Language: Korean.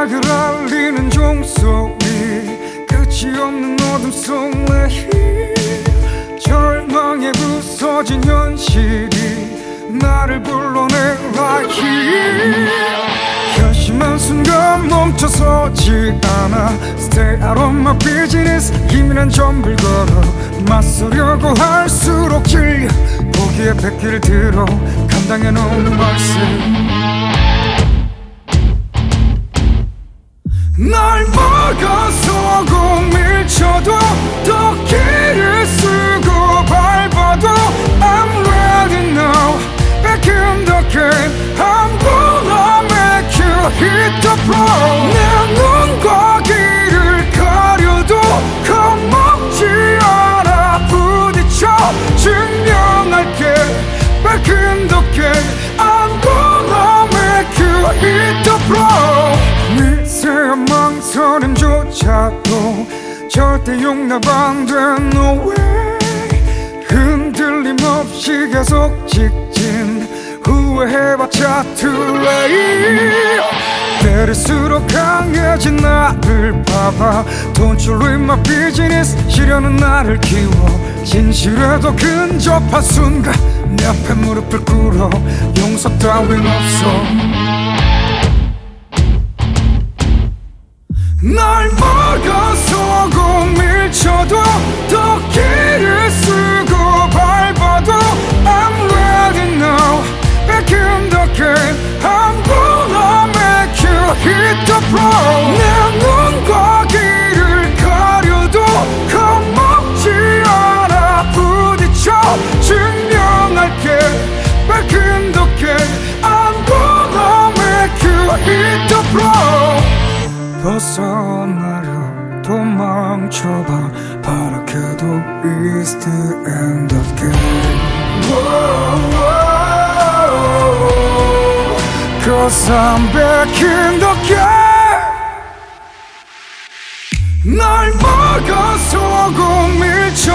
시작을 알리는 종소리, 끝이 없는 어둠 속 내힐, 절망에 부서진 현실이 나를 불러내 right here. 결심한 순간 멈춰서지 않아. Stay out of my business. 기민한 전불 걸어 맞서려고 할수록 질려. 포기의 백기를 들어 감당해 놓는 말씀. 날 막아서고 밀쳐도 더 길을 쓰고 밟아도 I'm ready now. Back in the game. I'm gonna make you hit the floor. 내 눈과 귀를 가려도 겁먹지 않아. 부딪혀 증명할게. Back in the game. I'm gonna make you hit the floor. 미세한 망설임조차도 절대 용납 안 돼. No way. 흔들림 없이 계속 직진. 후회해봤자 too late. 때릴수록 강해진 나를 봐봐. Don't you ruin my business. 시련은 나를 키워. 진실에도 근접한 순간 내 앞에 무릎을 꿇어. 용서 따윈 없어. 날 막아서고 밀쳐도 더 길을 쓰고 밟아도 I'm ready now. Back in the game. I'm gonna make you hit the floor. 내 눈과 귀를 가려도 겁먹지 않아. 부딪혀 증명할게. Back in the game. I'm gonna make you hit the floor. 벗어나려 도망쳐봐. 바라게도 It's the end of game. Cause I'm back in the game. 날 막아서고 밀쳐